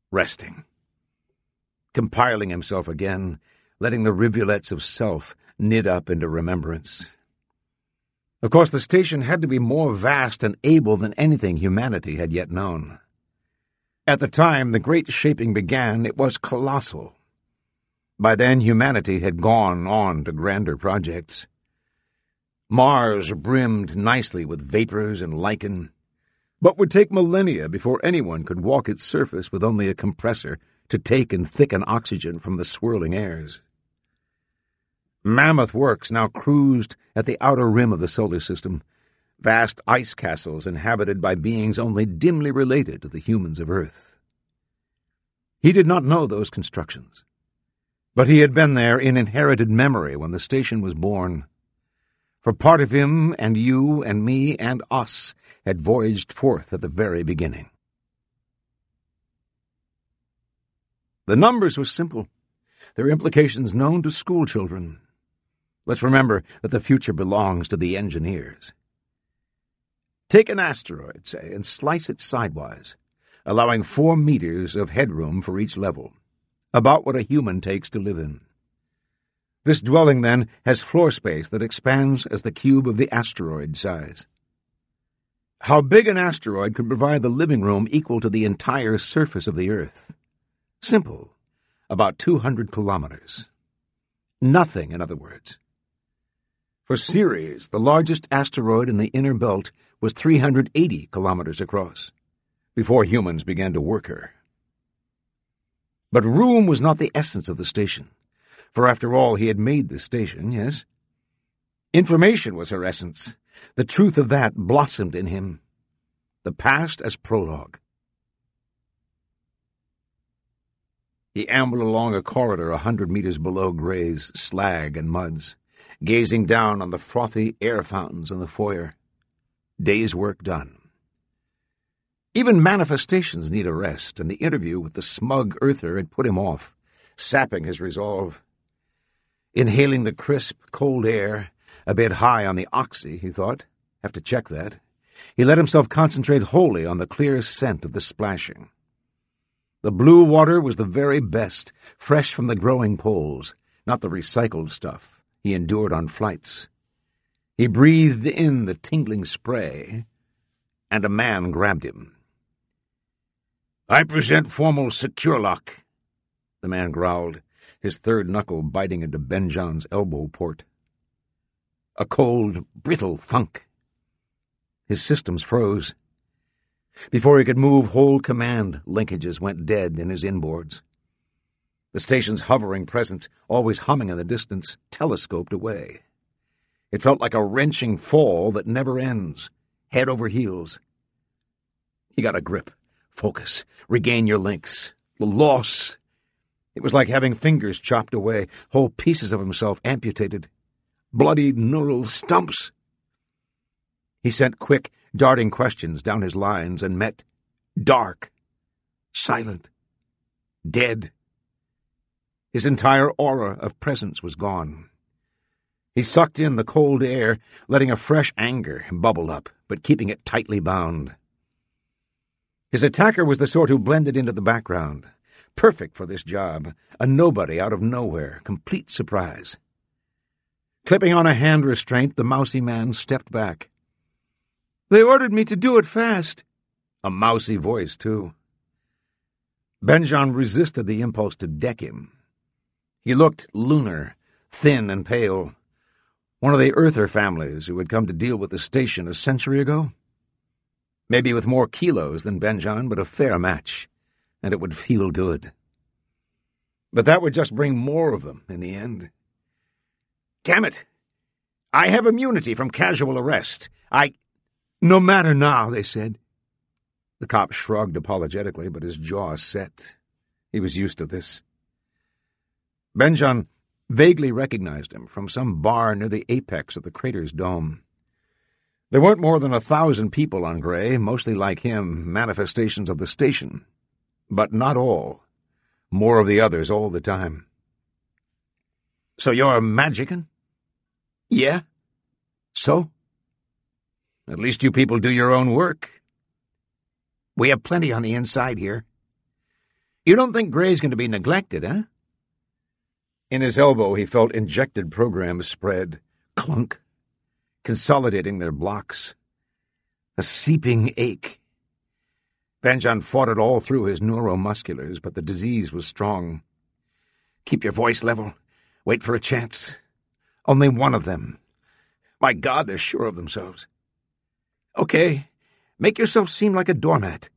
resting, compiling himself again, letting the rivulets of self knit up into remembrance. Of course, the station had to be more vast and able than anything humanity had yet known. At the time the great shaping began, it was colossal. By then, humanity had gone on to grander projects. Mars brimmed nicely with vapors and lichen, but would take millennia before anyone could walk its surface with only a compressor to take and thicken oxygen from the swirling airs. Mammoth works now cruised at the outer rim of the solar system, vast ice castles inhabited by beings only dimly related to the humans of Earth. He did not know those constructions, but he had been there in inherited memory when the station was born. For part of him and you and me and us had voyaged forth at the very beginning. The numbers were simple, their implications known to schoolchildren. Let's remember that the future belongs to the engineers. Take an asteroid, say, and slice it sidewise, allowing 4 meters of headroom for each level, about what a human takes to live in. This dwelling, then, has floor space that expands as the cube of the asteroid size. How big an asteroid could provide the living room equal to the entire surface of the Earth? Simple. About 200 kilometers. Nothing, in other words. For Ceres, the largest asteroid in the inner belt was 380 kilometers across, before humans began to work her. But room was not the essence of the station, for after all he had made the station, yes? Information was her essence. The truth of that blossomed in him. The past as prologue. He ambled along a corridor 100 meters below Gray's slag and muds, gazing down on the frothy air fountains in the foyer. Day's work done. Even manifestations need a rest, and the interview with the smug earther had put him off, sapping his resolve. Inhaling the crisp, cold air, a bit high on the oxy, he thought. Have to check that. He let himself concentrate wholly on the clear scent of the splashing. The blue water was the very best, fresh from the growing poles, not the recycled stuff he endured on flights. He breathed in the tingling spray, and a man grabbed him. "I present formal secure lock," the man growled, his third knuckle biting into Ben-John's elbow port. A cold, brittle thunk. His systems froze. Before he could move, whole command linkages went dead in his inboards. The station's hovering presence, always humming in the distance, telescoped away. It felt like a wrenching fall that never ends, head over heels. He got a grip. Focus. Regain your links. The loss. It was like having fingers chopped away, whole pieces of himself amputated. Bloody neural stumps. He sent quick, darting questions down his lines and met dark, silent, dead. His entire aura of presence was gone. He sucked in the cold air, letting a fresh anger bubble up, but keeping it tightly bound. His attacker was the sort who blended into the background, perfect for this job, a nobody out of nowhere, complete surprise. Clipping on a hand restraint, the mousy man stepped back. "They ordered me to do it fast." A mousy voice, too. Ben-John resisted the impulse to deck him. He looked lunar, thin and pale. One of the Earther families who had come to deal with the station a century ago? Maybe with more kilos than Ben-John, but a fair match, and it would feel good. But that would just bring more of them in the end. "Damn it! I have immunity from casual arrest. No matter now," they said. The cop shrugged apologetically, but his jaw set. He was used to this. Ben-John vaguely recognized him from some bar near the apex of the crater's dome. There weren't more than 1,000 people on Gray, mostly like him, manifestations of the station. But not all. More of the others all the time. "So you're magicking?" "Yeah." "So?" "At least you people do your own work." "We have plenty on the inside here." You don't think Gray's going to be neglected, huh? In his elbow, he felt injected programs spread, clunk, consolidating their blocks. A seeping ache. Ben-John fought it all through his neuromusculars, but the disease was strong. Keep your voice level. Wait for a chance. Only one of them. My God, they're sure of themselves. Okay, make yourself seem like a doormat.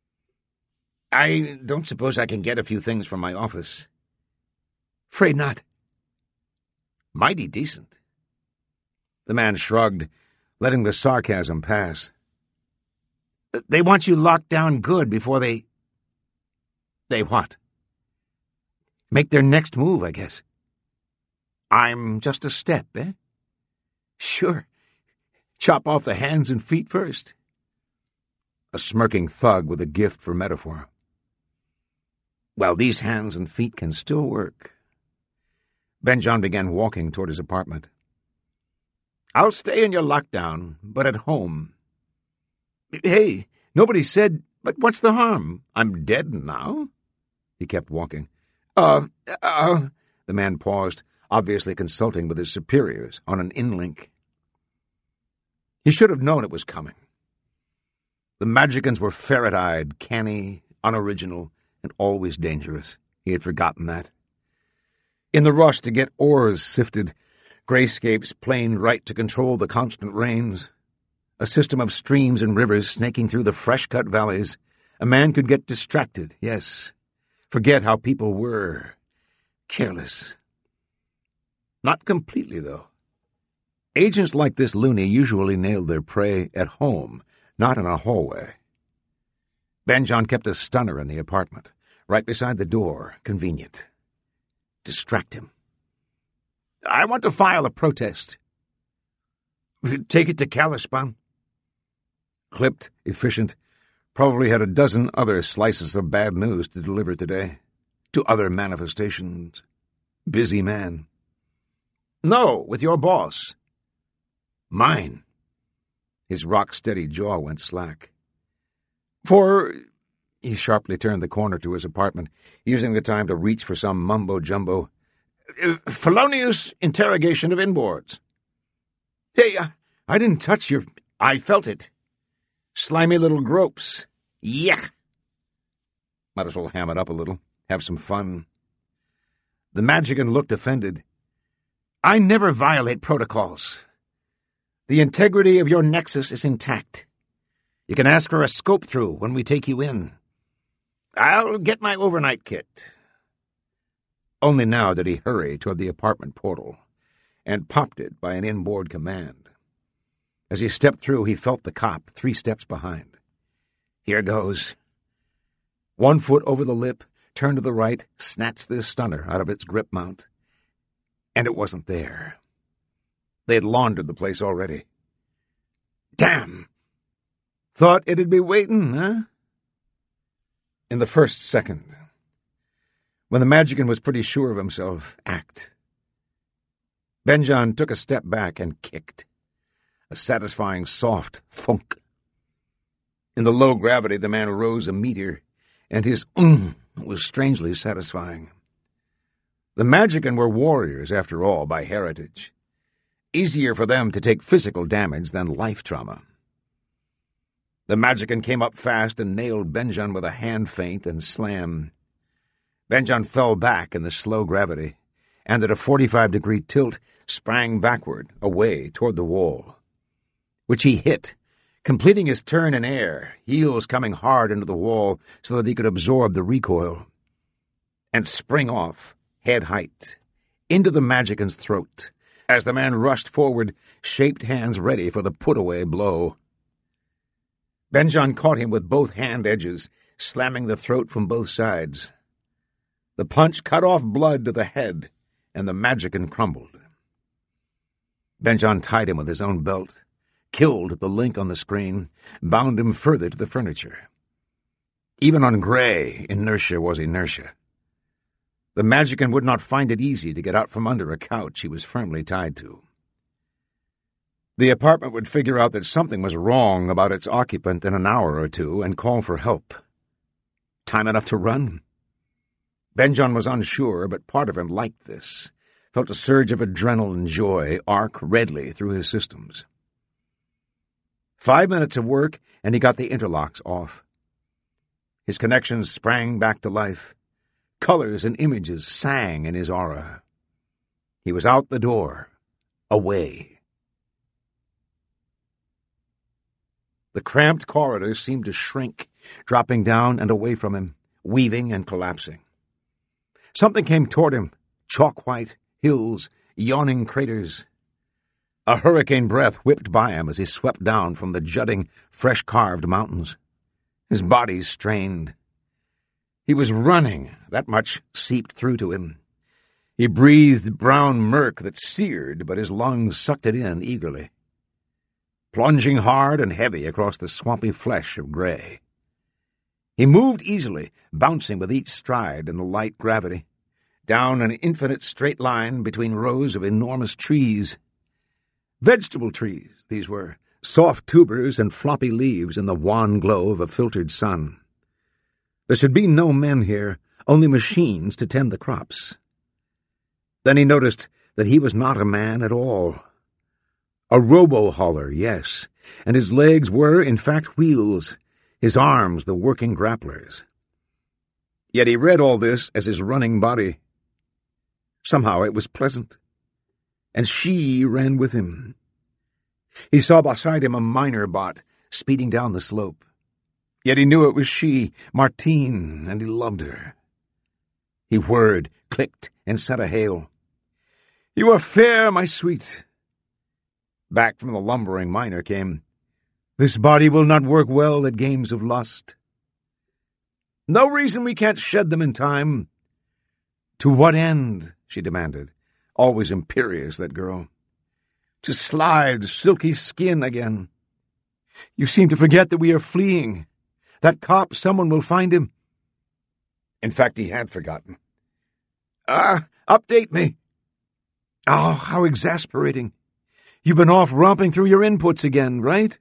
I don't suppose I can get a few things from my office. Afraid not. Mighty decent. The man shrugged, letting the sarcasm pass. They want you locked down good before they... They what? Make their next move, I guess. I'm just a step, eh? Sure. Chop off the hands and feet first. A smirking thug with a gift for metaphor. Well, these hands and feet can still work. Ben-John began walking toward his apartment. I'll stay in your lockdown, but at home. Hey, nobody said, but what's the harm? I'm dead now. He kept walking. The man paused, obviously consulting with his superiors on an in-link. He should have known it was coming. The Magicans were ferret-eyed, canny, unoriginal, and always dangerous. He had forgotten that. In the rush to get ores sifted, Grayscape's planed right to control the constant rains, a system of streams and rivers snaking through the fresh-cut valleys, a man could get distracted, yes, forget how people were, careless. Not completely, though. Agents like this loony usually nailed their prey at home, not in a hallway. Ben-John kept a stunner in the apartment, right beside the door, convenient. Distract him. I want to file a protest. Take it to Calispon. Clipped, efficient, probably had a dozen other slices of bad news to deliver today. To other manifestations. Busy man. No, with your boss. Mine. His rock-steady jaw went slack. He sharply turned the corner to his apartment, using the time to reach for some mumbo-jumbo. Felonious interrogation of inboards. Hey, I didn't touch your... I felt it. Slimy little gropes. Yuck. Might as well ham it up a little. Have some fun. The Magican looked offended. I never violate protocols. The integrity of your nexus is intact. You can ask for a scope-through when we take you in. I'll get my overnight kit. Only now did he hurry toward the apartment portal, and popped it by an inboard command. As he stepped through, he felt the cop 3 steps behind. Here goes. 1 foot over the lip, turned to the right, snatched the stunner out of its grip mount. And it wasn't there. They had laundered the place already. Damn! Thought it'd be waiting, huh? In the first second, when the Magican was pretty sure of himself, act. Ben-John took a step back and kicked. A satisfying soft thunk. In the low gravity, the man rose a meteor, and his was strangely satisfying. The Magican were warriors, after all, by heritage. Easier for them to take physical damage than life trauma. The Magican came up fast and nailed Ben-John with a hand feint and slam. Ben-John fell back in the slow gravity, and at a 45-degree tilt sprang backward, away toward the wall, which he hit, completing his turn in air, heels coming hard into the wall so that he could absorb the recoil, and spring off, head height, into the Magican's throat, as the man rushed forward, shaped hands ready for the put-away blow. Ben-John caught him with both hand edges, slamming the throat from both sides. The punch cut off blood to the head, and the Magican crumbled. Ben-John tied him with his own belt, killed the link on the screen, bound him further to the furniture. Even on Gray, inertia was inertia. The Magican would not find it easy to get out from under a couch he was firmly tied to. The apartment would figure out that something was wrong about its occupant in an hour or two and call for help. Time enough to run? Ben-John was unsure, but part of him liked this, felt a surge of adrenaline joy arc redly through his systems. 5 minutes of work, and he got the interlocks off. His connections sprang back to life. Colors and images sang in his aura. He was out the door, away. The cramped corridor seemed to shrink, dropping down and away from him, weaving and collapsing. Something came toward him, chalk-white, hills, yawning craters. A hurricane breath whipped by him as he swept down from the jutting, fresh-carved mountains. His body strained. He was running, that much seeped through to him. He breathed brown murk that seared, but his lungs sucked it in eagerly, plunging hard and heavy across the swampy flesh of gray. He moved easily, bouncing with each stride in the light gravity, down an infinite straight line between rows of enormous trees. Vegetable trees, these were, soft tubers and floppy leaves in the wan glow of a filtered sun. There should be no men here, only machines to tend the crops. Then he noticed that he was not a man at all. A robo-hauler, yes, and his legs were, in fact, wheels, his arms the working grapplers. Yet he read all this as his running body. Somehow it was pleasant. And she ran with him. He saw beside him a miner bot speeding down the slope. Yet he knew it was she, Martine, and he loved her. He whirred, clicked, and sent a hail. "You are fair, my sweet." Back from the lumbering miner came, "This body will not work well at games of lust." "No reason we can't shed them in time." "To what end?" she demanded, always imperious, that girl. "To slide silky skin again." "You seem to forget that we are fleeing. That cop, someone will find him." In fact, he had forgotten. Update me." "Oh, how exasperating. You've been off romping through your inputs again, right?"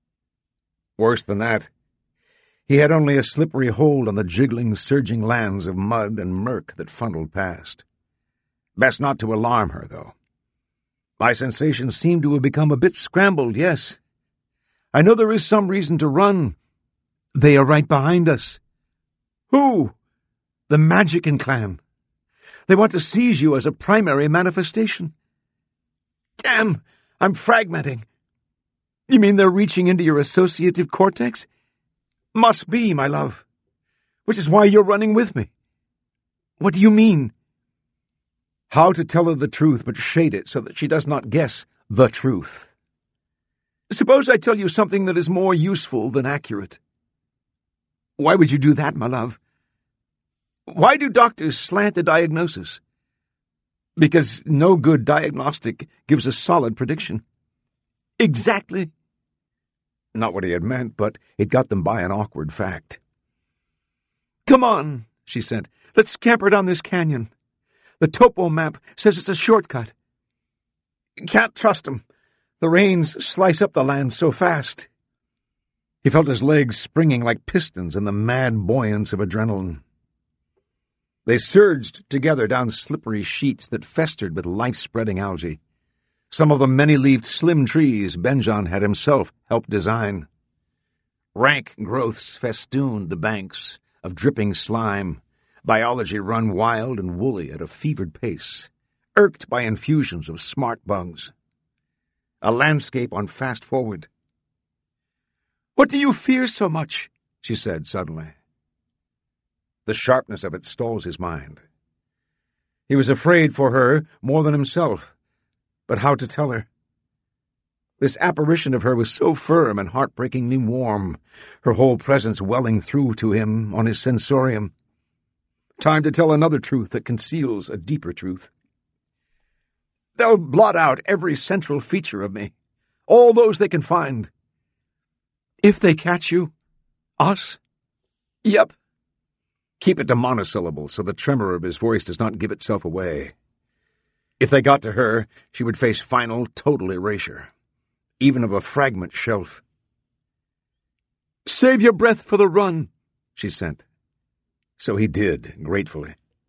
Worse than that. He had only a slippery hold on the jiggling, surging lands of mud and murk that funneled past. Best not to alarm her, though. "My sensations seem to have become a bit scrambled, yes. I know there is some reason to run. They are right behind us." "Who?" "The Magickin clan. They want to seize you as a primary manifestation." "Damn, I'm fragmenting." "You mean they're reaching into your associative cortex?" "Must be, my love. Which is why you're running with me." "What do you mean?" "How to tell her the truth but shade it so that she does not guess the truth." "Suppose I tell you something that is more useful than accurate." "Why would you do that, my love?" "Why do doctors slant the diagnosis?" "Because no good diagnostic gives a solid prediction." "Exactly." Not what he had meant, but it got them by an awkward fact. "Come on," she said. "Let's scamper down this canyon. The topo map says it's a shortcut." "Can't trust 'em. The rains slice up the land so fast." He felt his legs springing like pistons in the mad buoyance of adrenaline. They surged together down slippery sheets that festered with life-spreading algae, some of the many-leaved slim trees Ben-John had himself helped design. Rank growths festooned the banks of dripping slime, biology run wild and woolly at a fevered pace, irked by infusions of smart bugs. A landscape on fast-forward. "What do you fear so much?" she said suddenly. The sharpness of it stalls his mind. He was afraid for her more than himself, but how to tell her? This apparition of her was so firm and heartbreakingly warm, her whole presence welling through to him on his sensorium. Time to tell another truth that conceals a deeper truth. "They'll blot out every central feature of me, all those they can find." "If they catch you? Us?" "Yep." Keep it to monosyllables so the tremor of his voice does not give itself away. If they got to her, she would face final, total erasure, even of a fragment shelf. "Save your breath for the run," she sent. So he did, gratefully.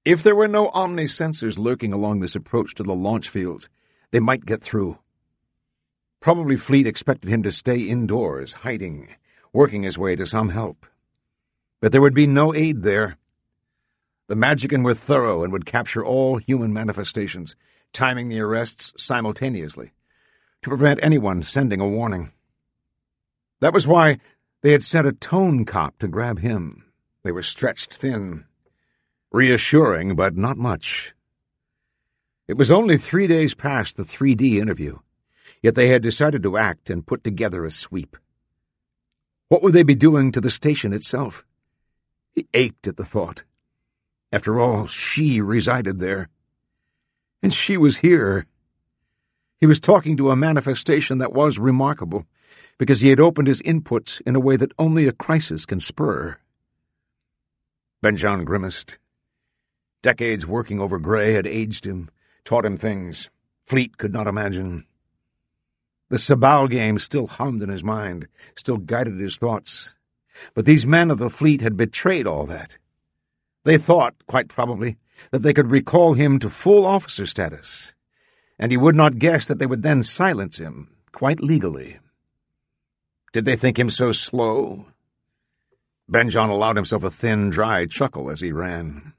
If there were no omni-sensors lurking along this approach to the launch fields, they might get through. Probably Fleet expected him to stay indoors, hiding, working his way to some help. But there would be no aid there. The Magican were thorough and would capture all human manifestations, timing the arrests simultaneously, to prevent anyone sending a warning. That was why they had sent a tone cop to grab him. They were stretched thin. Reassuring, but not much. It was only 3 days past the 3D interview, yet they had decided to act and put together a sweep. What would they be doing to the station itself? He ached at the thought. After all, she resided there. And she was here. He was talking to a manifestation that was remarkable, because he had opened his inputs in a way that only a crisis can spur. Ben-J'onn grimaced. Decades working over Gray had aged him, taught him things Fleet could not imagine. The Sabal game still hummed in his mind, still guided his thoughts. But these men of the Fleet had betrayed all that. They thought, quite probably, that they could recall him to full officer status, and he would not guess that they would then silence him, quite legally. Did they think him so slow? Ben-J'onn allowed himself a thin, dry chuckle as he ran.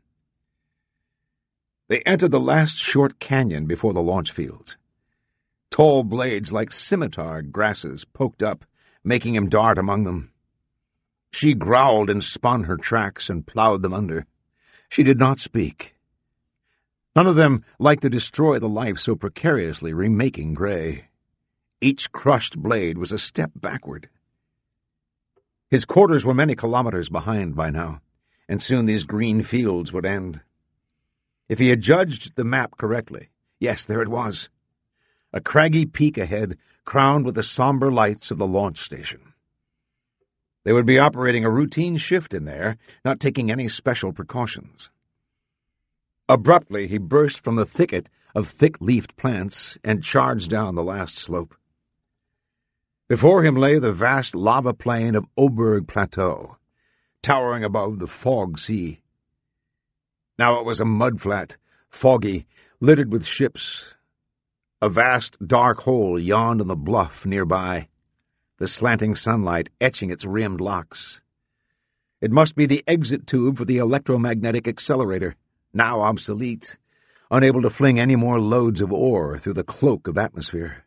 They entered the last short canyon before the launch fields. Tall blades like scimitar grasses poked up, making him dart among them. She growled and spun her tracks and plowed them under. She did not speak. None of them liked to destroy the life so precariously remaking Gray. Each crushed blade was a step backward. His quarters were many kilometers behind by now, and soon these green fields would end. If he had judged the map correctly, yes, there it was. A craggy peak ahead, crowned with the somber lights of the launch station. They would be operating a routine shift in there, not taking any special precautions. Abruptly, he burst from the thicket of thick-leafed plants and charged down the last slope. Before him lay the vast lava plain of Oberg Plateau, towering above the fog sea. Now it was a mudflat, foggy, littered with ships. A vast, dark hole yawned on the bluff nearby, the slanting sunlight etching its rimmed locks. It must be the exit tube for the electromagnetic accelerator, now obsolete, unable to fling any more loads of ore through the cloak of atmosphere.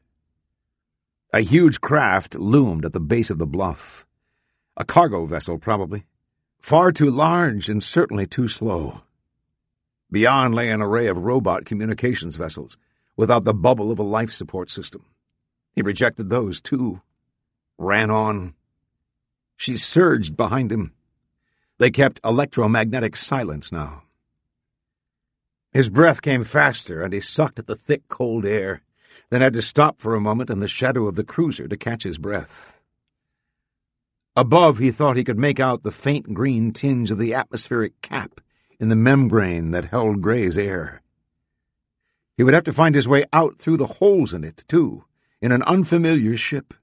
A huge craft loomed at the base of the bluff. A cargo vessel, probably. Far too large and certainly too slow. Beyond lay an array of robot communications vessels, without the bubble of a life support system. He rejected those, too. Ran on. She surged behind him. They kept electromagnetic silence now. His breath came faster, and he sucked at the thick, cold air, then had to stop for a moment in the shadow of the cruiser to catch his breath. Above, he thought he could make out the faint green tinge of the atmospheric cap in the membrane that held Gray's air. He would have to find his way out through the holes in it, too, in an unfamiliar ship.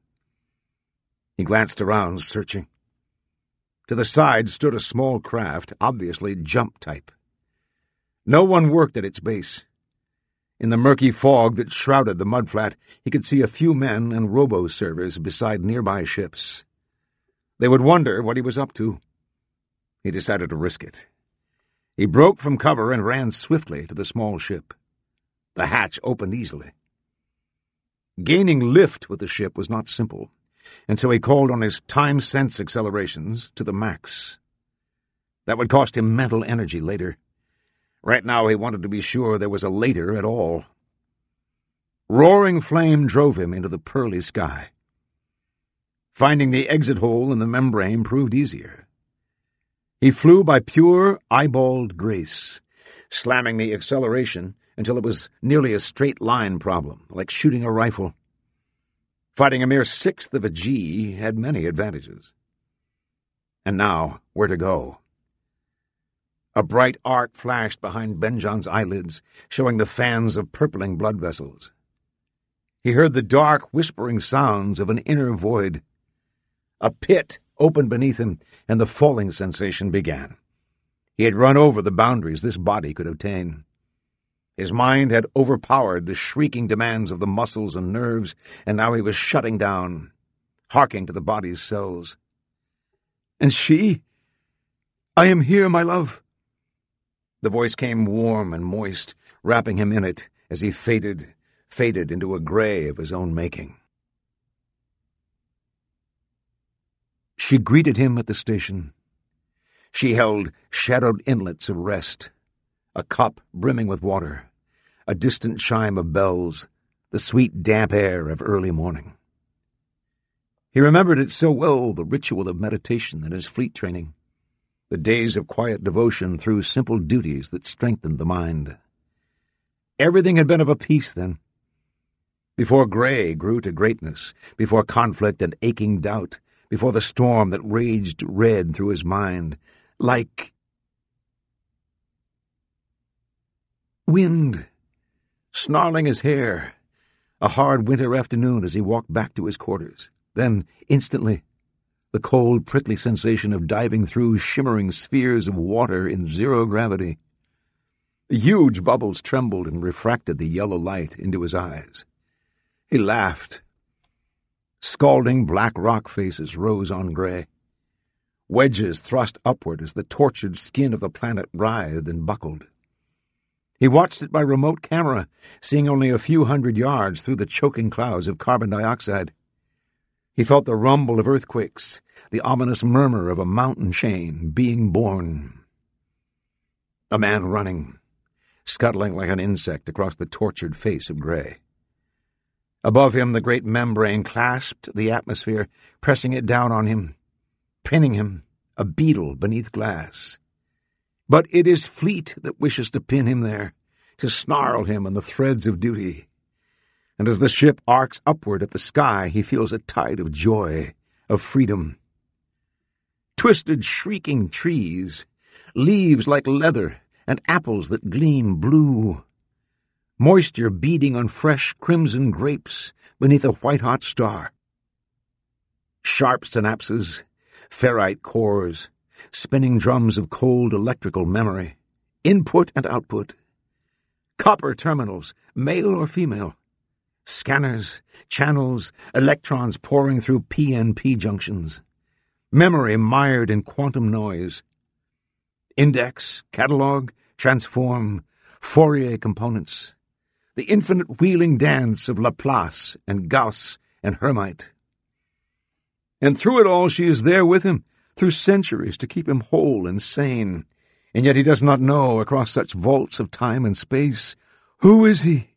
He glanced around, searching. To the side stood a small craft, obviously jump type. No one worked at its base. In the murky fog that shrouded the mudflat, he could see a few men and robo-servers beside nearby ships. They would wonder what he was up to. He decided to risk it. He broke from cover and ran swiftly to the small ship. The hatch opened easily. Gaining lift with the ship was not simple, and so he called on his time-sense accelerations to the max. That would cost him mental energy later. Right now he wanted to be sure there was a later at all. Roaring flame drove him into the pearly sky. Finding the exit hole in the membrane proved easier. He flew by pure, eyeballed grace, slamming the acceleration until it was nearly a straight-line problem, like shooting a rifle. Fighting a mere sixth of a G had many advantages. And now, where to go? A bright arc flashed behind Ben-J'onn's eyelids, showing the fans of purpling blood vessels. He heard the dark, whispering sounds of an inner void. A pit opened beneath him, and the falling sensation began. He had run over the boundaries this body could obtain. His mind had overpowered the shrieking demands of the muscles and nerves, and now he was shutting down, harking to the body's cells. "And she? I am here, my love." The voice came warm and moist, wrapping him in it as he faded into a gray of his own making. She greeted him at the station. She held shadowed inlets of rest, a cup brimming with water, a distant chime of bells, the sweet damp air of early morning. He remembered it so well, the ritual of meditation in his fleet training, the days of quiet devotion through simple duties that strengthened the mind. Everything had been of a piece then. Before Gray grew to greatness, before conflict and aching doubt, before the storm that raged red through his mind, like wind, snarling his hair, a hard winter afternoon as he walked back to his quarters. Then, instantly, the cold, prickly sensation of diving through shimmering spheres of water in zero gravity. The huge bubbles trembled and refracted the yellow light into his eyes. He laughed. Scalding black rock faces rose on Gray. Wedges thrust upward as the tortured skin of the planet writhed and buckled. He watched it by remote camera, seeing only a few hundred yards through the choking clouds of carbon dioxide. He felt the rumble of earthquakes, the ominous murmur of a mountain chain being born. A man running, scuttling like an insect across the tortured face of Gray. Above him, the great membrane clasped the atmosphere, pressing it down on him, pinning him, a beetle beneath glass. But it is fleet that wishes to pin him there, to snarl him in the threads of duty. And as the ship arcs upward at the sky, he feels a tide of joy, of freedom. Twisted, shrieking trees, leaves like leather, and apples that gleam blue. Moisture beading on fresh crimson grapes beneath a white-hot star. Sharp synapses, ferrite cores, spinning drums of cold electrical memory, input and output. Copper terminals, male or female. Scanners, channels, electrons pouring through PNP junctions. Memory mired in quantum noise. Index, catalog, transform, Fourier components. The infinite wheeling dance of Laplace and Gauss and Hermite. And through it all she is there with him, through centuries, to keep him whole and sane. And yet he does not know, across such vaults of time and space, who is he?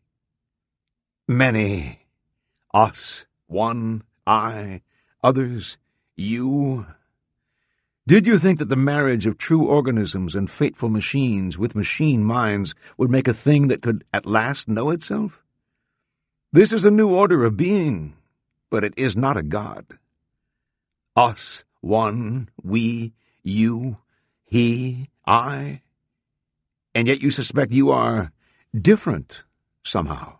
Many. Us, one, I, others, you. Did you think that the marriage of true organisms and fateful machines with machine minds would make a thing that could at last know itself? This is a new order of being, but it is not a god. Us, one, we, you, he, I. And yet you suspect you are different somehow.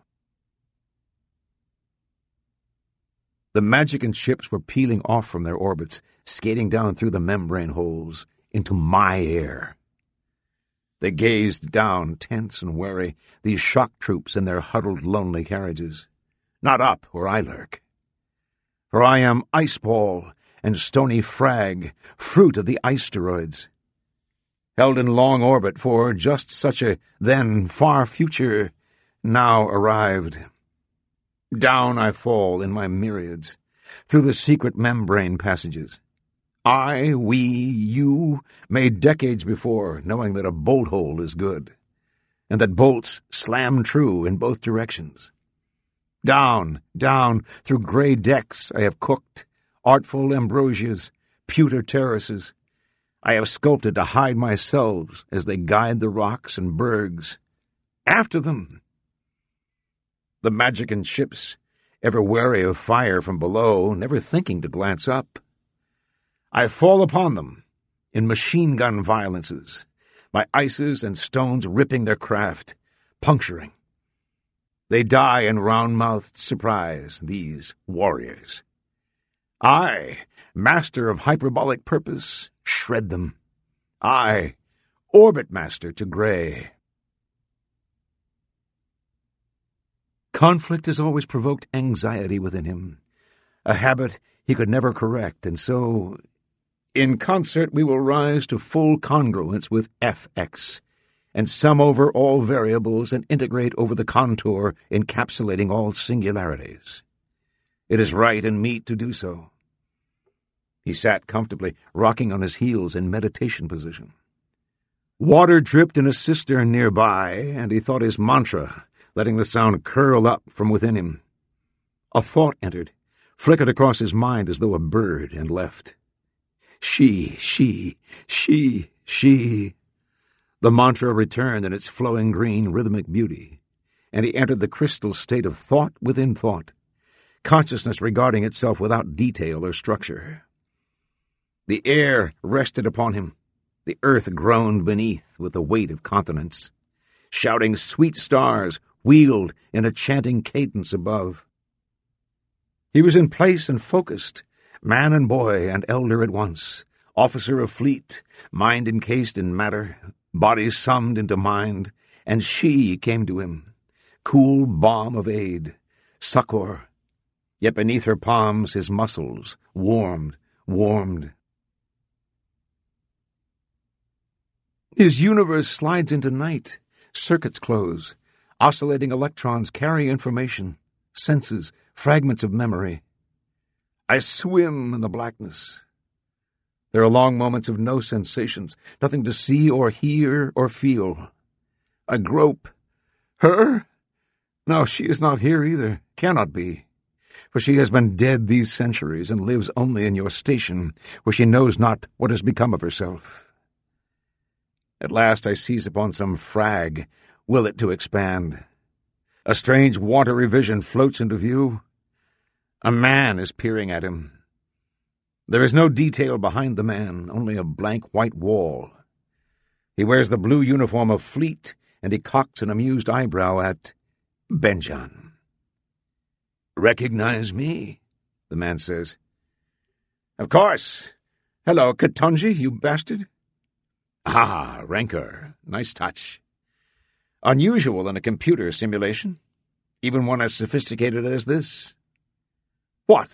The Magican ships were peeling off from their orbits, skating down through the membrane holes into my air. They gazed down, tense and wary, these shock troops in their huddled, lonely carriages. Not up, where I lurk. For I am ice ball and stony frag, fruit of the ice-steroids, held in long orbit for just such a then far future now arrived. Down I fall in my myriads, through the secret membrane passages. I, we, you, made decades before, knowing that a bolt hole is good, and that bolts slam true in both directions. Down, down, through grey decks I have cooked, artful ambrosias, pewter terraces. I have sculpted to hide myself as they guide the rocks and bergs. After them! The Magican ships, ever wary of fire from below, never thinking to glance up. I fall upon them in machine-gun violences, my ices and stones ripping their craft, puncturing. They die in round-mouthed surprise, these warriors. I, master of hyperbolic purpose, shred them. I, Orbit Master to Gray. Conflict has always provoked anxiety within him, a habit he could never correct, and so, in concert we will rise to full congruence with FX, and sum over all variables and integrate over the contour encapsulating all singularities. It is right and meet to do so. He sat comfortably, rocking on his heels in meditation position. Water dripped in a cistern nearby, and he thought his mantra, letting the sound curl up from within him. A thought entered, flickered across his mind as though a bird, and left. She. The mantra returned in its flowing green rhythmic beauty, and he entered the crystal state of thought within thought, consciousness regarding itself without detail or structure. The air rested upon him. The earth groaned beneath with the weight of continents. Shouting sweet stars wheeled in a chanting cadence above. He was in place and focused, man and boy and elder at once, officer of fleet, mind encased in matter, body summed into mind, and she came to him, cool balm of aid, succor. Yet beneath her palms his muscles warmed. His universe slides into night, circuits close, oscillating electrons carry information, senses, fragments of memory. I swim in the blackness. There are long moments of no sensations, nothing to see or hear or feel. I grope. Her? No, she is not here either, cannot be. For she has been dead these centuries and lives only in your station, where she knows not what has become of herself. At last I seize upon some frag, will it to expand. A strange watery vision floats into view. A man is peering at him. There is no detail behind the man, only a blank white wall. He wears the blue uniform of Fleet, and he cocks an amused eyebrow at Benjan. "Recognize me?" the man says. "Of course. Hello, Ketanji, you bastard." "Ah, Rancor. Nice touch. Unusual in a computer simulation, even one as sophisticated as this." "What?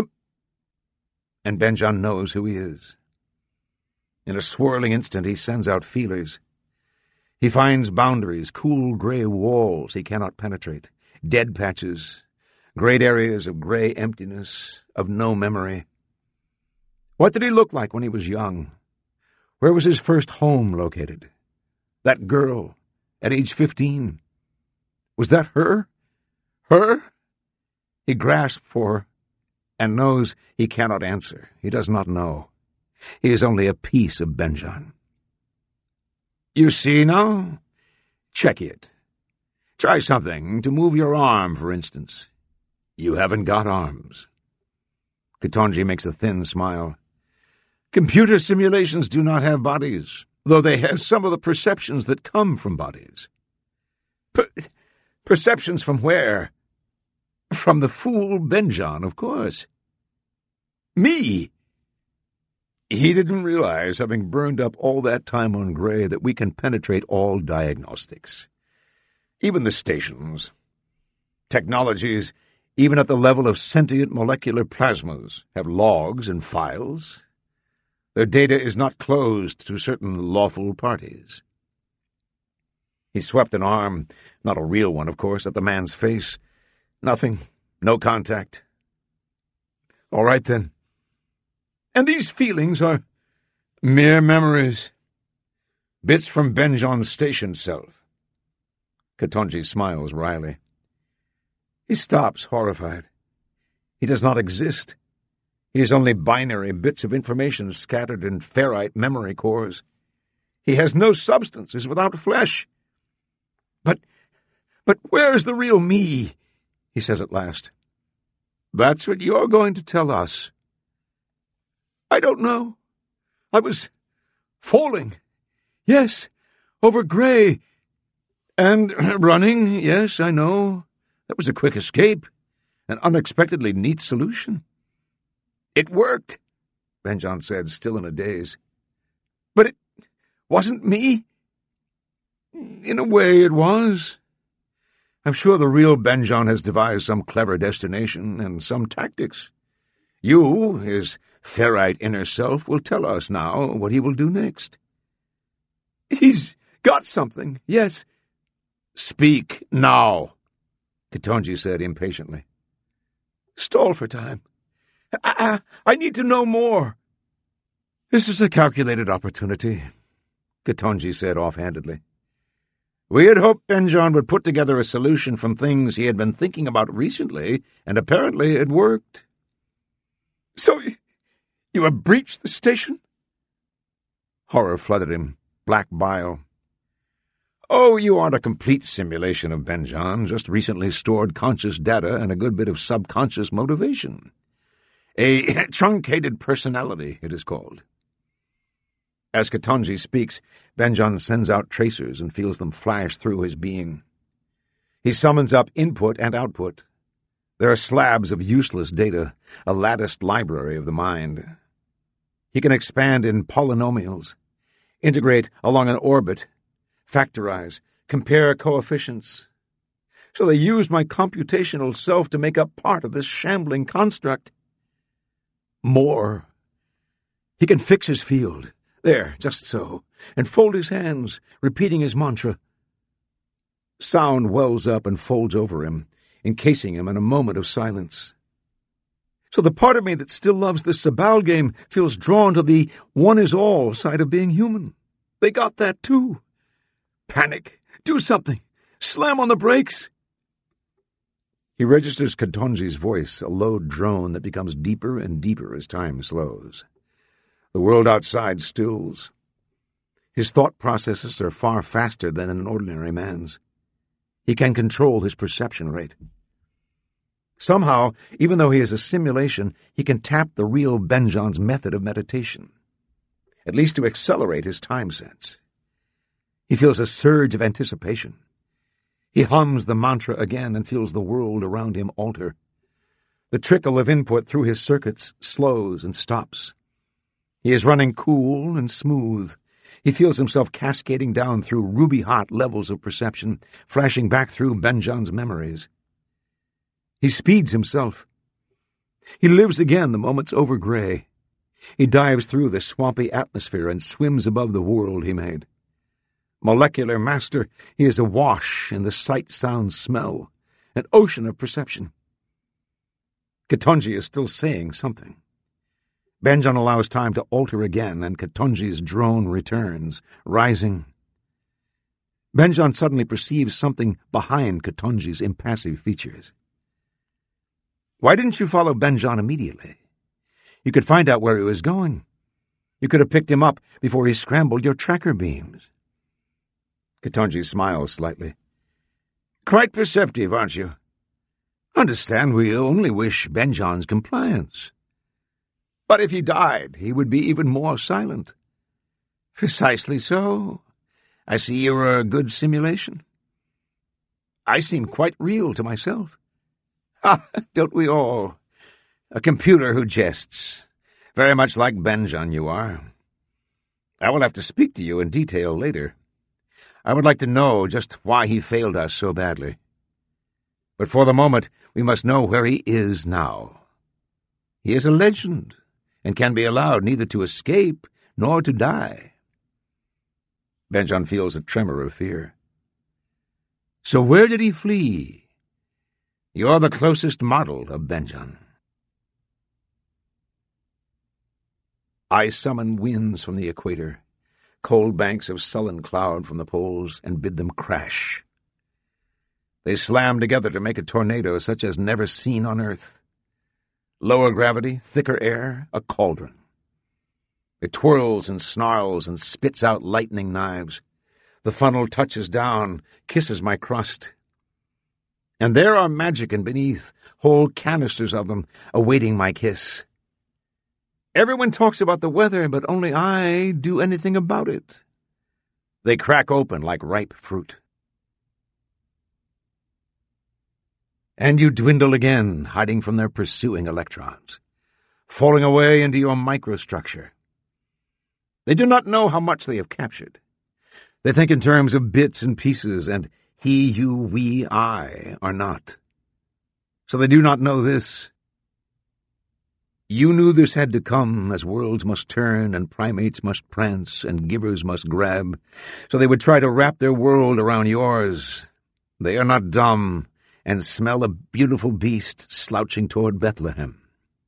And Benjan knows who he is. In a swirling instant he sends out feelers. He finds boundaries, cool gray walls he cannot penetrate, dead patches, great areas of gray emptiness, of no memory. What did he look like when he was young? Where was his first home located? That girl, at age 15. Was that her? Her? He grasped for her, and knows he cannot answer. He does not know. He is only a piece of Benjan. "You see now? Check it. Try something to move your arm, for instance. You haven't got arms." Ketanji makes a thin smile. "Computer simulations do not have bodies, though they have some of the perceptions that come from bodies." Perceptions from where? From the fool Benjan, of course. Me! He didn't realize, having burned up all that time on Gray, that we can penetrate all diagnostics. Even the stations. Technologies, even at the level of sentient molecular plasmas, have logs and files. Their data is not closed to certain lawful parties. He swept an arm, not a real one, of course, at the man's face. Nothing. No contact. All right, then. And these feelings are mere memories. Bits from Benjan's station self. Ketanji smiles wryly. He stops, horrified. He does not exist. He is only binary bits of information scattered in ferrite memory cores. He has no substance, is without flesh. But where's the real me? He says at last. That's what you're going to tell us. I don't know. I was falling. Yes, over Gray. And running, yes, I know. That was a quick escape. An unexpectedly neat solution. It worked, Benjan said, still in a daze. But wasn't me? In a way, it was. I'm sure the real Ben-John has devised some clever destination and some tactics. You, his ferrite inner self, will tell us now what he will do next. He's got something, yes. Speak now, Ketonji said impatiently. Stall for time. I need to know more. This is a calculated opportunity, Ketonji said offhandedly. We had hoped Ben-John would put together a solution from things he had been thinking about recently, and apparently it worked. So you have breached the station? Horror flooded him, black bile. Oh, you aren't a complete simulation of Ben-John, just recently stored conscious data and a good bit of subconscious motivation. A truncated personality, it is called. As Ketonji speaks, Ben-John sends out tracers and feels them flash through his being. He summons up input and output. There are slabs of useless data, a latticed library of the mind. He can expand in polynomials, integrate along an orbit, factorize, compare coefficients. So they used my computational self to make up part of this shambling construct. More. He can fix his field. There, just so, and fold his hands, repeating his mantra. Sound wells up and folds over him, encasing him in a moment of silence. So the part of me that still loves this Sabal game feels drawn to the one-is-all side of being human. They got that, too. Panic. Do something. Slam on the brakes. He registers Ketonji's voice, a low drone that becomes deeper and deeper as time slows. The world outside stills. His thought processes are far faster than an ordinary man's. He can control his perception rate. Somehow, even though he is a simulation, he can tap the real Ben-John's method of meditation, at least to accelerate his time sense. He feels a surge of anticipation. He hums the mantra again and feels the world around him alter. The trickle of input through his circuits slows and stops. He is running cool and smooth. He feels himself cascading down through ruby-hot levels of perception, flashing back through Ben-John's memories. He speeds himself. He lives again the moments over gray. He dives through the swampy atmosphere and swims above the world he made. Molecular master, he is awash in the sight, sound, smell, an ocean of perception. Ketonji is still saying something. Ben-John allows time to alter again, and Ketonji's drone returns, rising. Ben-John suddenly perceives something behind Ketonji's impassive features. Why didn't you follow Ben-John immediately? You could find out where he was going. You could have picked him up before he scrambled your tracker beams. Ketonji smiles slightly. Quite perceptive, aren't you? Understand, we only wish Ben-John's compliance. But if he died, he would be even more silent. Precisely so. I see you're a good simulation. I seem quite real to myself. Ah, don't we all? A computer who jests. Very much like Ben-John you are. I will have to speak to you in detail later. I would like to know just why he failed us so badly. But for the moment, we must know where he is now. He is a legend, and can be allowed neither to escape nor to die. Ben-John feels a tremor of fear. So where did he flee? You're the closest model of Ben-John. I summon winds from the equator, cold banks of sullen cloud from the poles, and bid them crash. They slam together to make a tornado such as never seen on Earth. Lower gravity, thicker air, a cauldron. It twirls and snarls and spits out lightning knives. The funnel touches down, kisses my crust. And there are magickin beneath, whole canisters of them, awaiting my kiss. Everyone talks about the weather, but only I do anything about it. They crack open like ripe fruit. And you dwindle again, hiding from their pursuing electrons, falling away into your microstructure. They do not know how much they have captured. They think in terms of bits and pieces, and he, you, we, I are not. So they do not know this. You knew this had to come, as worlds must turn, and primates must prance, and givers must grab, so they would try to wrap their world around yours. They are not dumb, and smell a beautiful beast slouching toward Bethlehem.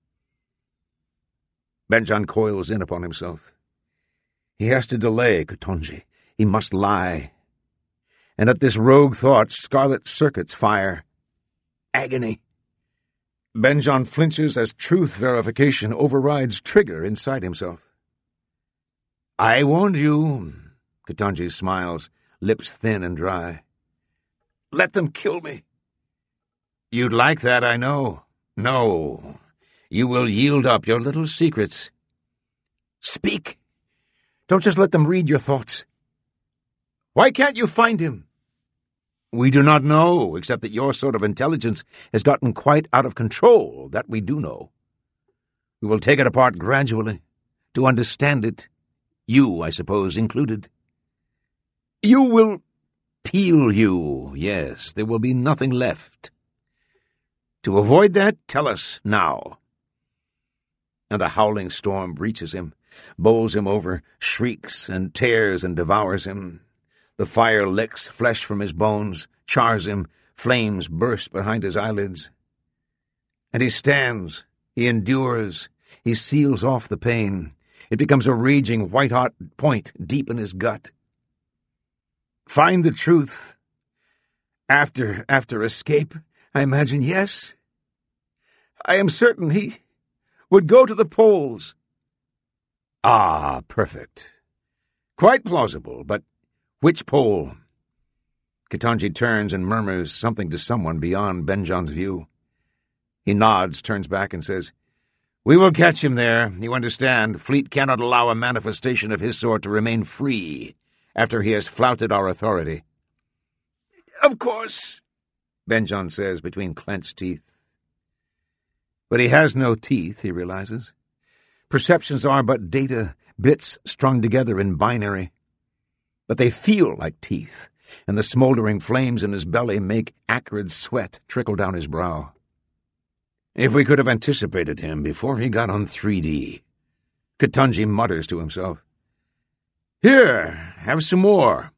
Benjon coils in upon himself. He has to delay Ketonji. He must lie. And at this rogue thought, scarlet circuits fire. Agony. Benjon flinches as truth verification overrides trigger inside himself. I warned you, Ketonji smiles, lips thin and dry. Let them kill me. You'd like that, I know. No. You will yield up your little secrets. Speak. Don't just let them read your thoughts. Why can't you find him? We do not know, except that your sort of intelligence has gotten quite out of control. That we do know. We will take it apart gradually, to understand it. You, I suppose, included. You will peel you, yes, there will be nothing left. To avoid that, tell us now. And the howling storm breaches him, bowls him over, shrieks and tears and devours him. The fire licks flesh from his bones, chars him, flames burst behind his eyelids. And he stands, he endures, he seals off the pain. It becomes a raging white-hot point deep in his gut. Find the truth. After escape, I imagine, yes. I am certain he would go to the poles. Ah, perfect. Quite plausible, but which pole? Ketonji turns and murmurs something to someone beyond Benjon's view. He nods, turns back, and says, We will catch him there. You understand, Fleet cannot allow a manifestation of his sort to remain free after he has flouted our authority. Of course, Benjon says between clenched teeth. But he has no teeth, he realizes. Perceptions are but data, bits strung together in binary. But they feel like teeth, and the smoldering flames in his belly make acrid sweat trickle down his brow. If we could have anticipated him before he got on 3D, Ketonji mutters to himself. Here, have some more.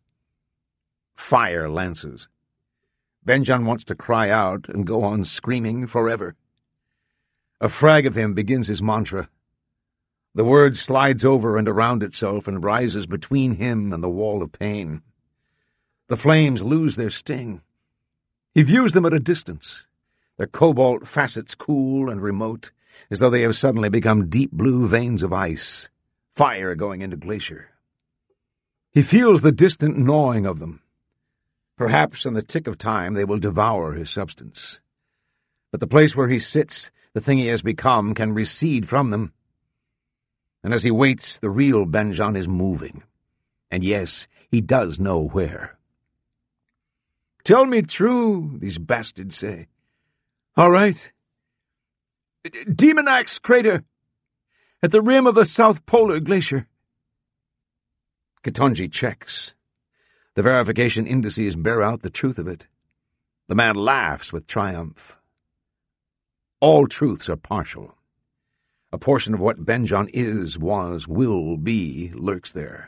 Fire lances. Benjon wants to cry out and go on screaming forever. A frag of him begins his mantra. The word slides over and around itself and rises between him and the wall of pain. The flames lose their sting. He views them at a distance, their cobalt facets cool and remote, as though they have suddenly become deep blue veins of ice, fire going into glacier. He feels the distant gnawing of them. Perhaps in the tick of time they will devour his substance. But the place where he sits, the thing he has become, can recede from them. And as he waits, the real Benjon is moving. And yes, he does know where. Tell me true, these bastards say. All right. Demonax crater, at the rim of the South Polar Glacier. Ketonji checks. The verification indices bear out the truth of it. The man laughs with triumph. All truths are partial. A portion of what Benjon is, was, will be, lurks there.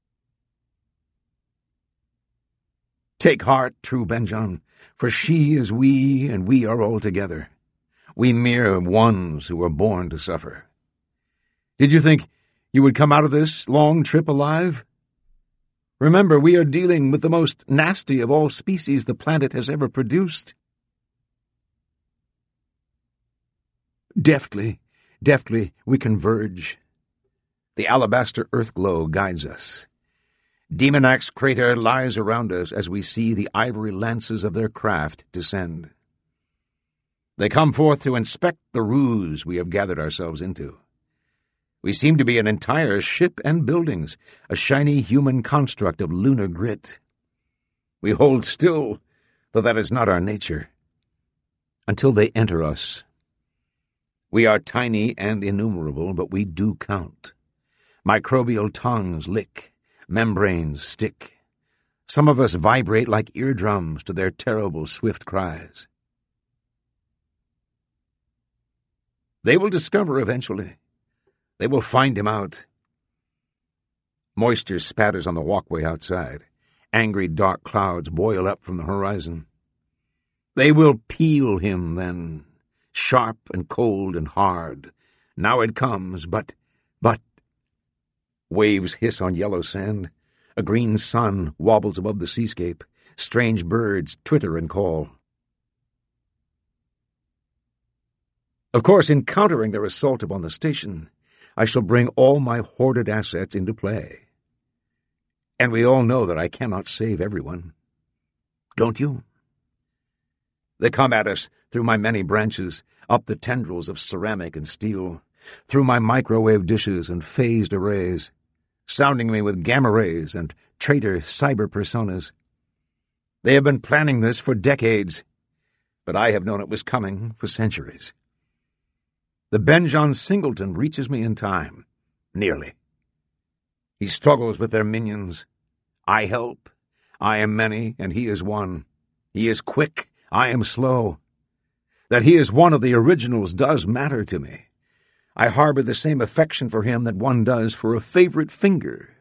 Take heart, true Benjon, for she is we, and we are all together. We mere ones who were born to suffer. Did you think you would come out of this long trip alive? Remember, we are dealing with the most nasty of all species the planet has ever produced. Deftly, we converge. The alabaster earthglow guides us. Demonax crater lies around us as we see the ivory lances of their craft descend. They come forth to inspect the ruse we have gathered ourselves into. We seem to be an entire ship and buildings, a shiny human construct of lunar grit. We hold still, though that is not our nature, until they enter us. We are tiny and innumerable, but we do count. Microbial tongues lick, membranes stick. Some of us vibrate like eardrums to their terrible, swift cries. They will discover eventually. They will find him out. Moisture spatters on the walkway outside. Angry dark clouds boil up from the horizon. They will peel him then, sharp and cold and hard. Now it comes, but... Waves hiss on yellow sand. A green sun wobbles above the seascape. Strange birds twitter and call. Of course, in countering their assault upon the station, I shall bring all my hoarded assets into play. And we all know that I cannot save everyone. Don't you? They come at us through my many branches, up the tendrils of ceramic and steel, through my microwave dishes and phased arrays, sounding me with gamma rays and traitor cyber personas. They have been planning this for decades, but I have known it was coming for centuries. The Ben John Singleton reaches me in time, nearly. He struggles with their minions. I help. I am many, and he is one. He is quick. I am slow. That he is one of the originals does matter to me. I harbor the same affection for him that one does for a favorite finger.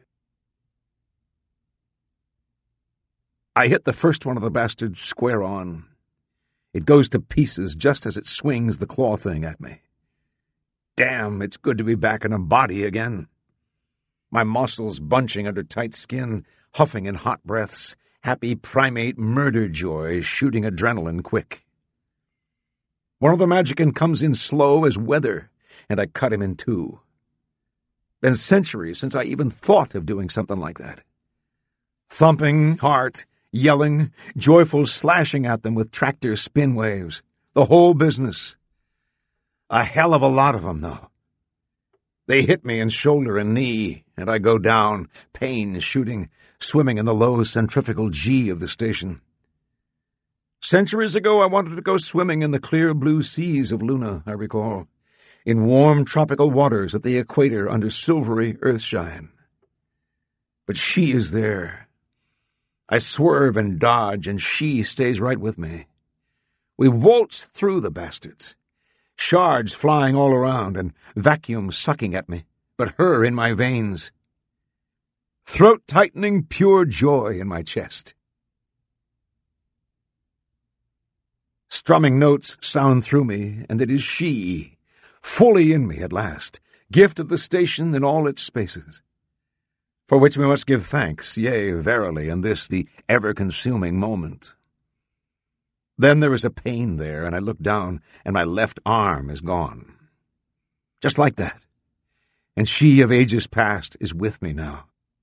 I hit the first one of the bastards square on. It goes to pieces just as it swings the claw thing at me. Damn, it's good to be back in a body again. My muscles bunching under tight skin, huffing in hot breaths, happy primate murder joy shooting adrenaline quick. One of the Magickin comes in slow as weather, and I cut him in two. Been centuries since I even thought of doing something like that. Thumping heart, yelling, joyful slashing at them with tractor spin waves. The whole business. A hell of a lot of them, though. They hit me in shoulder and knee, and I go down, pain shooting, swimming in the low centrifugal G of the station. Centuries ago I wanted to go swimming in the clear blue seas of Luna, I recall, in warm tropical waters at the equator under silvery earthshine. But she is there. I swerve and dodge, and she stays right with me. We waltz through the bastards, shards flying all around and vacuum sucking at me, but her in my veins. Throat-tightening pure joy in my chest. Strumming notes sound through me, and it is she, fully in me at last, gift of the station in all its spaces, for which we must give thanks, yea, verily, in this the ever-consuming moment. Then there is a pain there, and I look down, and my left arm is gone. Just like that. And she of ages past is with me now.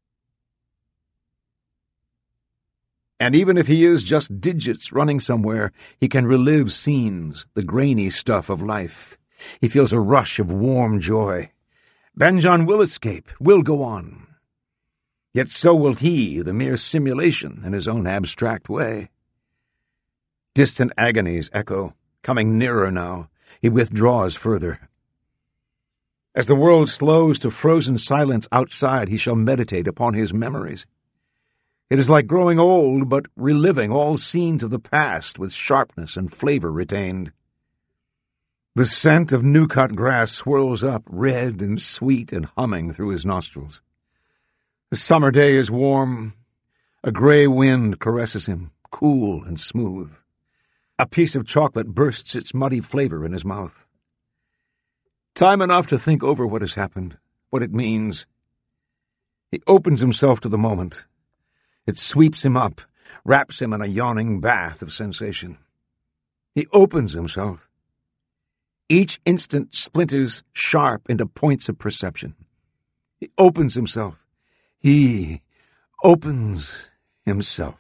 And even if he is just digits running somewhere, he can relive scenes, the grainy stuff of life. He feels a rush of warm joy. Ben John will escape, will go on. Yet so will he, the mere simulation, in his own abstract way. Distant agonies echo, coming nearer now. He withdraws further. As the world slows to frozen silence outside, he shall meditate upon his memories. It is like growing old, but reliving all scenes of the past with sharpness and flavor retained. The scent of new-cut grass swirls up, red and sweet and humming through his nostrils. The summer day is warm. A gray wind caresses him, cool and smooth. A piece of chocolate bursts its muddy flavor in his mouth. Time enough to think over what has happened, what it means. He opens himself to the moment. It sweeps him up, wraps him in a yawning bath of sensation. He opens himself. Each instant splinters sharp into points of perception. He opens himself. He opens himself.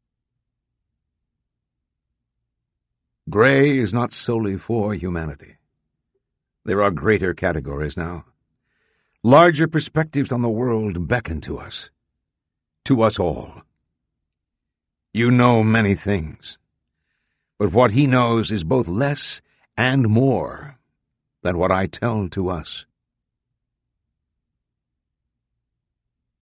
Gray is not solely for humanity. There are greater categories now. Larger perspectives on the world beckon to us all. You know many things, but what he knows is both less and more than what I tell to us.